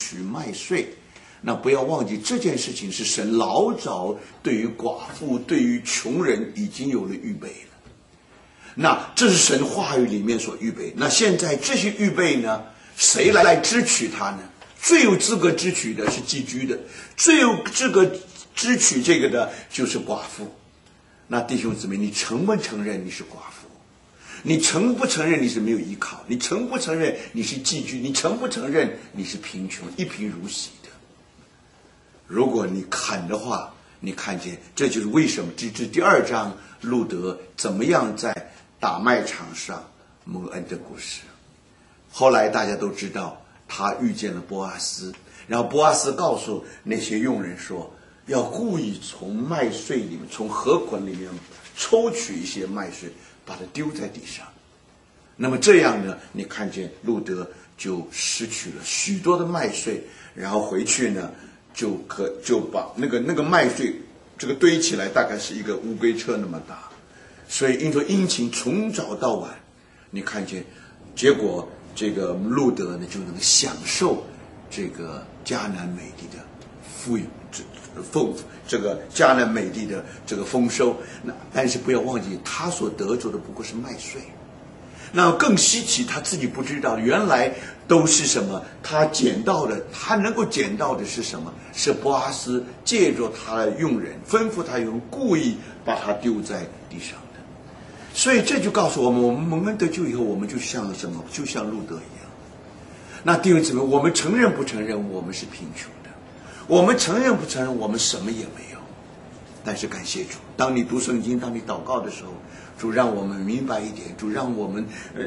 取麦穗。那不要忘记这件事情是神老早对于寡妇、对于穷人已经有了预备了。那这是神话语里面所预备。那现在这些预备呢，谁来支取它呢？最有资格支取的是寄居的，最有资格支取这个的就是寡妇。那弟兄姊妹，你承不承认你是寡妇？你承不承认你是没有依靠？你承不承认你是寄居？你承不承认你是贫穷，一贫如洗的？如果你肯的话，你看见这就是为什么这第2章路德怎么样在打麦场上蒙恩的故事。后来大家都知道他遇见了波阿斯，然后波阿斯告诉那些佣人说，要故意从麦穗里面，从禾捆里面抽取一些麦穗，把它丢在地上。那么这样呢，你看见路德就失去了许多的麦穗，然后回去呢就把那个麦穗这个堆起来，大概是一个乌龟车那么大。所以因着殷勤从早到晚，你看见结果这个路德呢就能享受这个迦南美地的这个迦南美地的这个丰收。那但是不要忘记，他所得着的不过是麦穗。那更稀奇，他自己不知道，原来都是什么？他捡到的，他能够捡到的是什么？是波阿斯借着他的佣人吩咐他用故意把他丢在地上的。所以这就告诉我们，我们蒙恩得救以后，我们就像什么？就像路德一样。那弟兄姊妹，我们承认不承认我们是贫穷的？我们承认不承认我们什么也没有？但是感谢主，当你读圣经，当你祷告的时候，主让我们明白一点，主让我们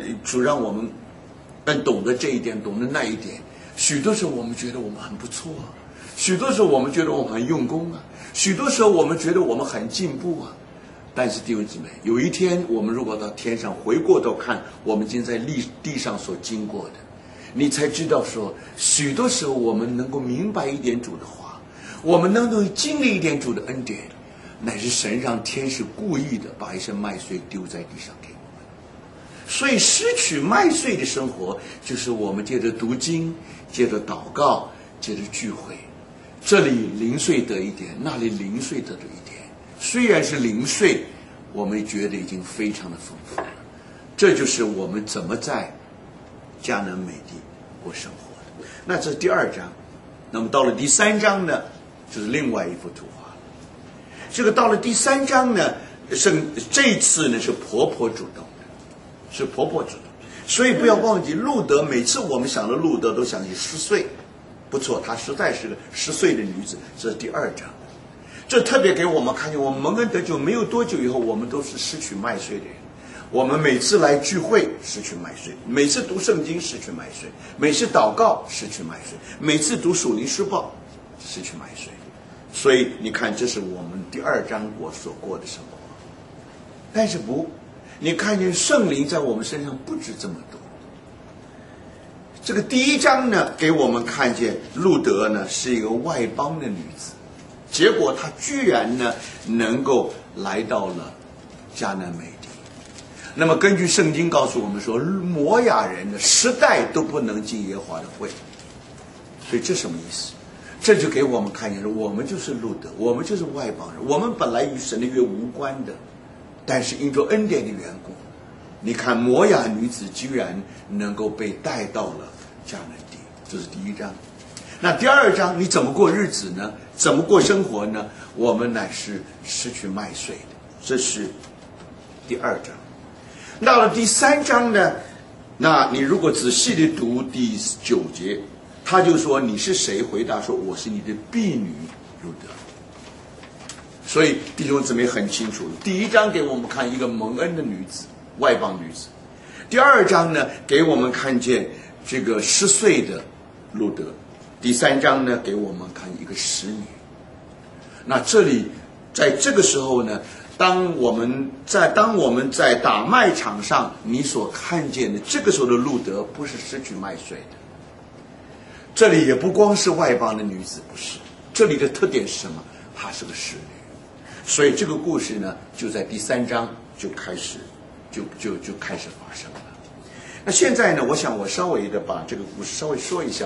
更懂得这一点，懂得那一点。许多时候我们觉得我们很不错啊，许多时候我们觉得我们很用功啊，许多时候我们觉得我们很进步啊。但是弟兄姊妹，有一天我们如果到天上回过头看我们今天在地上所经过的，你才知道说，许多时候我们能够明白一点主的话，我们能够经历一点主的恩典，乃是神让天使故意的把一些麦穗丢在地上给我们。所以失去麦穗的生活，就是我们借着读经，借着祷告，借着聚会，这里零碎得一点，那里零碎得一点，虽然是零碎，我们觉得已经非常的丰富了。这就是我们怎么在迦南美地过生活的。那这是第2章。那么到了第3章呢，就是另外一幅图画。这个到了第3章呢，这次呢是婆婆主动的，是婆婆主动。所以不要忘记，路德每次我们想到路德都想起10岁，不错，她实在是个10岁的女子。这是第2章，这特别给我们看见，我们蒙恩得救没有多久以后，我们都是失去麦穗的人。我们每次来聚会失去麦穗，每次读圣经失去麦穗，每次祷告失去麦穗，每次读属灵书报失去麦穗。所以你看，这是我们第2章所过的生活。但是你看见圣灵在我们身上不止这么多。这个第1章呢，给我们看见路德呢是一个外邦的女子，结果她居然呢能够来到了迦南美地。那么根据圣经告诉我们说，摩亚人的10代都不能进耶和华的会。所以这什么意思？这就给我们看见，我们就是路德，我们就是外邦人，我们本来与神的约无关的，但是因着恩典的缘故，你看摩亚女子居然能够被带到了迦南地。这是第1章。那第2章你怎么过日子呢？怎么过生活呢？我们乃是失去麦穗的。这是第2章。到了第3章呢，那你如果仔细的读第9节，他就说你是谁？回答说我是你的婢女路德。所以弟兄姊妹很清楚，第1章给我们看一个蒙恩的女子，外邦女子。第2章呢给我们看见这个10岁的路德。第3章呢给我们看一个使女。那这里在这个时候呢，当我们在打麦场上，你所看见的这个时候的路德不是失去麦穗的。这里也不光是外邦的女子，不是，这里的特点是什么？她是个使女。所以这个故事呢就在第3章就开始发生了。那现在呢，我想我稍微的把这个故事稍微说一下，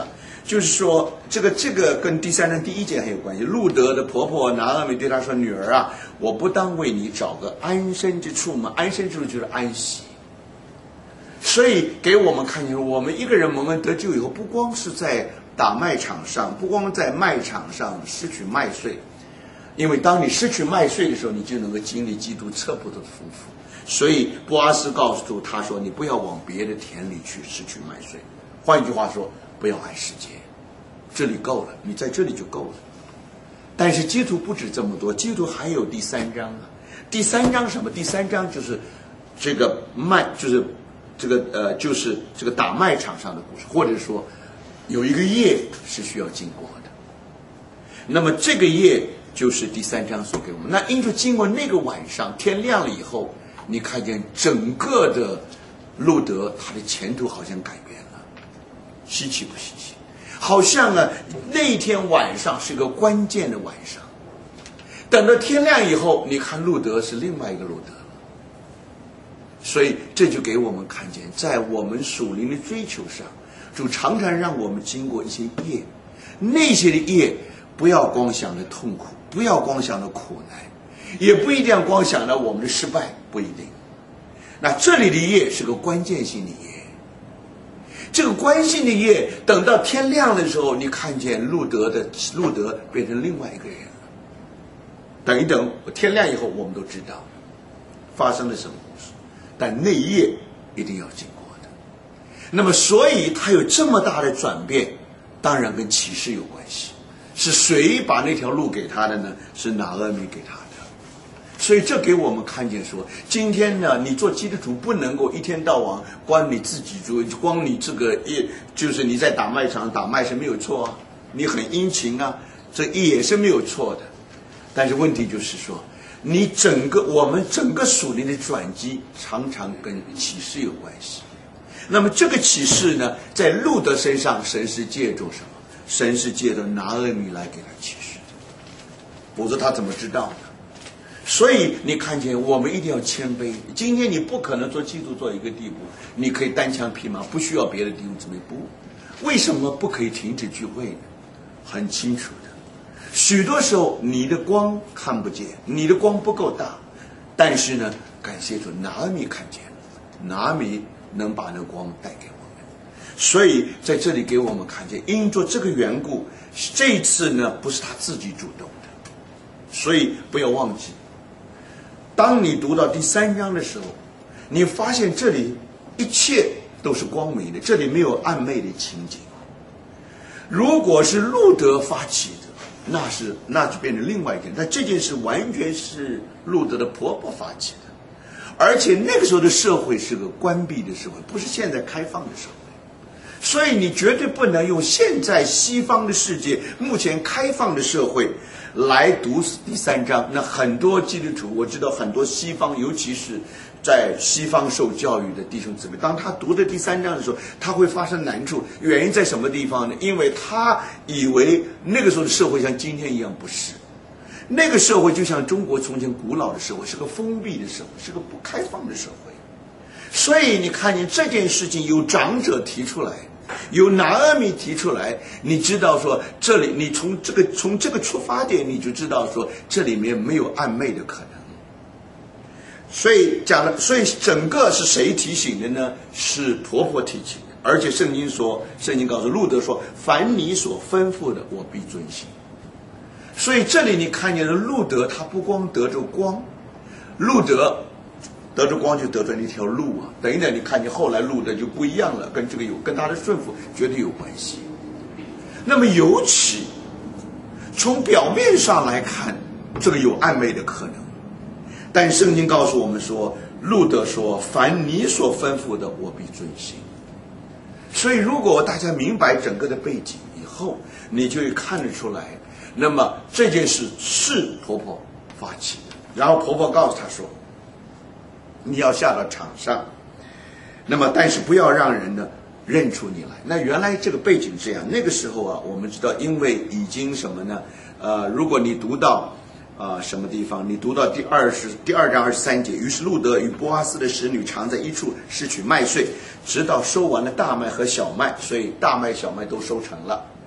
就是说，这个跟第3章第1节很有关系。路德的婆婆拿俄米对她说：“女儿啊，我不当为你找个安身之处吗？安身之处就是安息。”所以给我们看见，我们一个人蒙恩得救以后，不光是在打麦场上，不光在麦场上失去麦穗，因为当你失去麦穗的时候，你就能够经历基督测不得的丰富。所以波阿斯告诉他说：“你不要往别的田里去失去麦穗。”换一句话说，不要爱世界，这里够了，你在这里就够了。但是基督不止这么多，基督还有第3章啊。第3章什么？第3章就是这个麦，就是这个打麦场上的故事，或者说有一个夜是需要经过的。那么这个夜就是第3章所给我们。那因为经过那个晚上，天亮了以后，你看见整个的路德，他的前途好像改变了，稀奇不稀奇？好像呢，那一天晚上是个关键的晚上。等到天亮以后，你看路德是另外一个路德了。所以这就给我们看见，在我们属灵的追求上，主常常让我们经过一些夜，那些的夜不要光想着痛苦，不要光想着苦难，也不一定要光想着我们的失败，不一定。那这里的夜是个关键性的夜，这个关键性的夜，等到天亮的时候，你看见路德变成另外一个人了。等一等，天亮以后，我们都知道发生了什么故事，但那一夜一定要经过的。那么，所以他有这么大的转变，当然跟启示有关系。是谁把那条路给他的呢？是拿俄米给他的。所以这给我们看见说，今天呢，你做基督徒不能够一天到晚光你自己做，光你这个就是你在打麦场打麦是没有错啊，你很殷勤啊，这也是没有错的。但是问题就是说，我们整个属灵的转机常常跟启示有关系。那么这个启示呢，在路德身上，神是借助什么？神是借着拿俄米来给他启示的，否则他怎么知道呢？所以你看见我们一定要谦卑。今天你不可能做基督做一个地步，你可以单枪匹马，不需要别的弟兄姊妹。不，为什么不可以停止聚会呢？很清楚的，许多时候你的光看不见，你的光不够大，但是呢，感谢主，拿俄米看见了，拿俄米能把那光带给我们。所以在这里给我们看见，因着这个缘故，这一次呢不是他自己主动的，所以不要忘记，当你读到第3章的时候，你发现这里一切都是光明的，这里没有暧昧的情景。如果是路德发起的，那就变成另外一件，但这件事完全是路德的婆婆发起的，而且那个时候的社会是个关闭的社会，不是现在开放的社会。所以你绝对不能用现在西方的世界目前开放的社会来读第3章。那很多基督徒，我知道很多西方，尤其是在西方受教育的弟兄姊妹，当他读的第3章的时候，他会发生难处。原因在什么地方呢？因为他以为那个时候的社会像今天一样，不是。那个社会就像中国从前古老的社会，是个封闭的社会，是个不开放的社会。所以你看见这件事情有长者提出来，有拿俄米提出来，你知道说这里，你从这个出发点，你就知道说这里面没有暧昧的可能。所以整个是谁提醒的呢？是婆婆提醒的。而且圣经告诉路德说，凡你所吩咐的，我必遵行。所以这里你看见了路德，他不光得着光，路德得着光就得着那条路啊。等一等，你看见后来路德就不一样了，跟他的顺服绝对有关系。那么尤其从表面上来看，这个有暧昧的可能，但圣经告诉我们说，路德说，凡你所吩咐的，我必遵行。所以如果大家明白整个的背景以后，你就会看得出来，那么这件事是婆婆发起的。然后婆婆告诉他说，你要下到场上，那么但是不要让人呢认出你来。那原来这个背景这样，那个时候啊，我们知道，因为已经什么呢？如果你读到什么地方？你读到第2章23节，于是路德与波阿斯的使女常在一处拾取麦穗，直到收完了大麦和小麦，所以大麦小麦都收成了。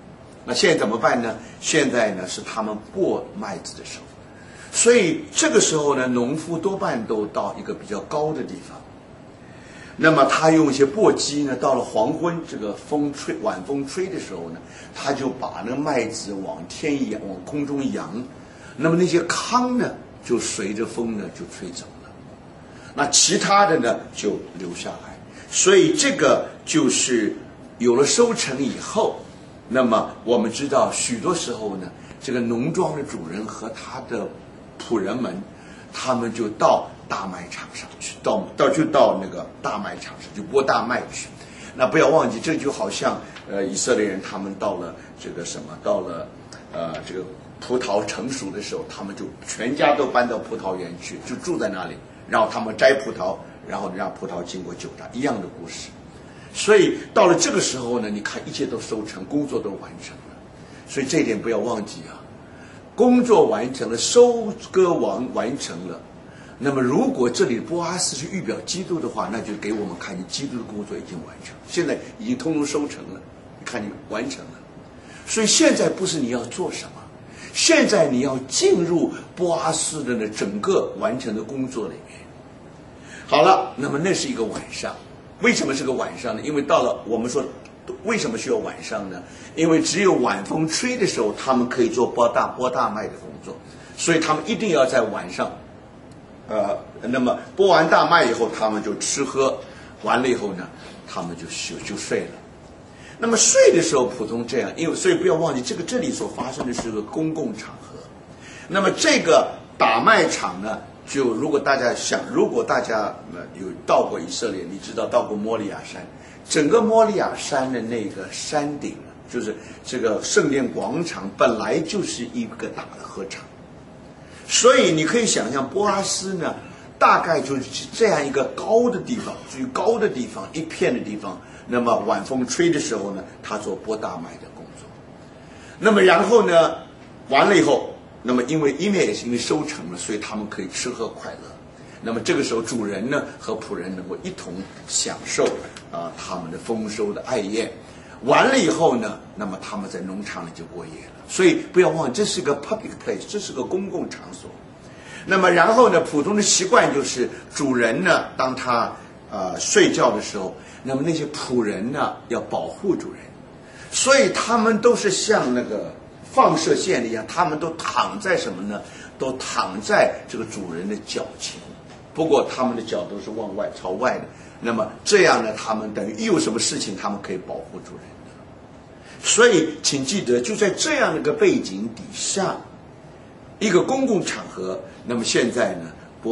那现在怎么办呢？现在呢是他们播麦子的时候，所以这个时候呢，农夫多半都到一个比较高的地方。那么他用一些簸箕呢，到了黄昏，这个风吹，晚风吹的时候呢，他就把那个麦子往天一扬，往空中扬。那么那些糠呢，就随着风呢就吹走了。那其他的呢就留下来。所以这个就是有了收成以后，那么我们知道许多时候呢，这个农庄的主人和他的仆人们，他们就到大麦场上去，到那个大麦场上去播大麦去。那不要忘记，这就好像以色列人他们到了这个什么，到了这个葡萄成熟的时候，他们就全家都搬到葡萄园去，就住在那里，然后他们摘葡萄，然后让葡萄经过酒榨，一样的故事。所以到了这个时候呢，你看一切都收成，工作都完成了。所以这一点不要忘记啊，工作完成了，收割完成了。那么如果这里波阿斯是预表基督的话，那就给我们看见基督的工作已经完成，现在已经通通收成了，你看你完成了。所以现在不是你要做什么，现在你要进入波阿斯的整个完成的工作里面。好了，那么那是一个晚上。为什么是个晚上呢？因为到了我们说为什么需要晚上呢？因为只有晚风吹的时候，他们可以做播大麦的工作，所以他们一定要在晚上。那么播完大麦以后，他们就吃喝完了以后呢，他们就睡了。那么睡的时候普通这样，因为所以不要忘记，这里所发生的是个公共场合。那么这个打麦场呢，就如果大家有到过以色列，你知道到过摩利亚山，整个摩利亚山的那个山顶，就是这个圣殿广场，本来就是一个大的禾场。所以你可以想象，波阿斯呢，大概就是这样一个高的地方，最高的地方，一片的地方。那么晚风吹的时候呢，他做播大麦的工作。那么然后呢，完了以后，那么因为也是因为收成了，所以他们可以吃喝快乐。那么这个时候，主人呢和仆人能够一同享受他们的丰收的爱宴。完了以后呢，那么他们在农场里就过夜了。所以不要忘记，这是个 public place， 这是个公共场所。那么然后呢，普通的习惯就是主人呢，当他睡觉的时候，那么那些仆人呢要保护主人，所以他们都是像那个放射线一样，他们都躺在什么呢？都躺在这个主人的脚前。不过他们的脚都是往外朝外的。那么这样呢，他们等于一有什么事情，他们可以保护主人的。所以请记得，就在这样的一个背景底下，一个公共场合，那么现在呢，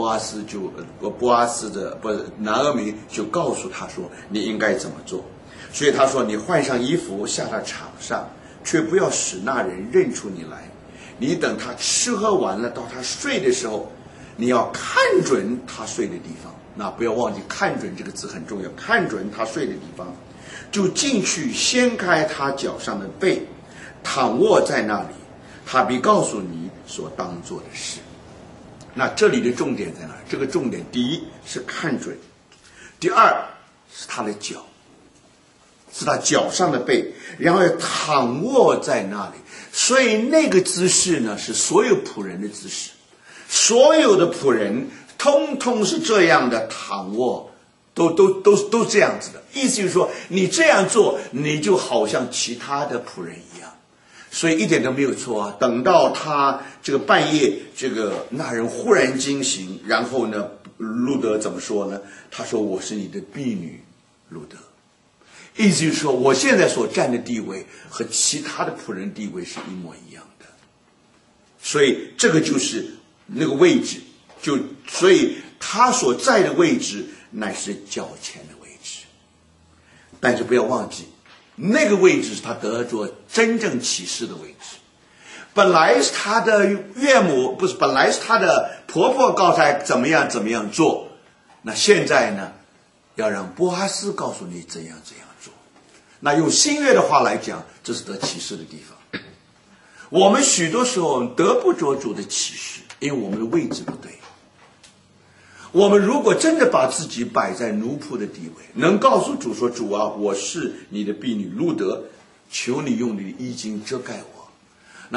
拿俄米就告诉他说，你应该怎么做。所以他说，你换上衣服下到场上，却不要使那人认出你来。你等他吃喝完了，到他睡的时候，你要看准他睡的地方。那不要忘记，看准这个字很重要，看准他睡的地方，就进去掀开他脚上的被，躺卧在那里，他必告诉你所当做的事。那这里的重点在哪？这个重点第一是看准，第二是他的脚，是他脚上的被，然后躺卧在那里。所以那个姿势呢，是所有仆人的姿势，所有的仆人通通是这样的躺卧，都这样子的。意思就是说，你这样做，你就好像其他的仆人一样，所以一点都没有错啊。等到他这个半夜，那人忽然惊醒，然后呢，路德怎么说呢？他说：“我是你的婢女，路德。”意思就是说，我现在所占的地位和其他的仆人地位是一模一样的。所以这个就是那个位置。所以他所在的位置乃是脚前的位置，但是不要忘记，那个位置是他得着真正启示的位置。本来是他的岳母，不是，本来是他的婆婆告诉他怎么样做，那现在呢，要让波阿斯告诉你怎样做。那用新约的话来讲，这是得启示的地方。我们许多时候得不着主的启示，因为我们的位置不对。我们如果真的把自己摆在奴仆的地位，能告诉主说，主啊，我是你的婢女路德， 求你用你的衣襟遮盖我，